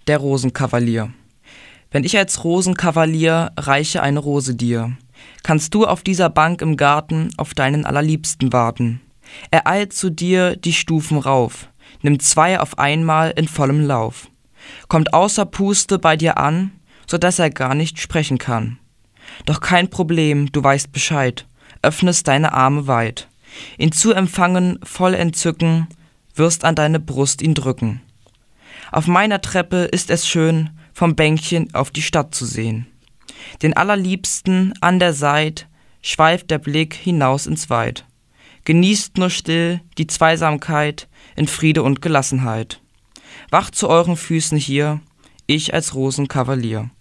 Der Rosenkavalier. Wenn ich als Rosenkavalier reiche eine Rose dir, kannst du auf dieser Bank im Garten auf deinen Allerliebsten warten. Er eilt zu dir die Stufen rauf, nimmt 2 auf einmal in vollem Lauf, kommt außer Puste bei dir an, sodass er gar nicht sprechen kann. Doch kein Problem, du weißt Bescheid, öffnest deine Arme weit, ihn zu empfangen voll Entzücken, wirst an deine Brust ihn drücken. Auf meiner Treppe ist es schön, vom Bänkchen auf die Stadt zu sehen. Den Allerliebsten an der Seit schweift der Blick hinaus ins Weit. Genießt nur still die Zweisamkeit in Friede und Gelassenheit. Wacht zu euren Füßen hier, ich als Rosenkavalier.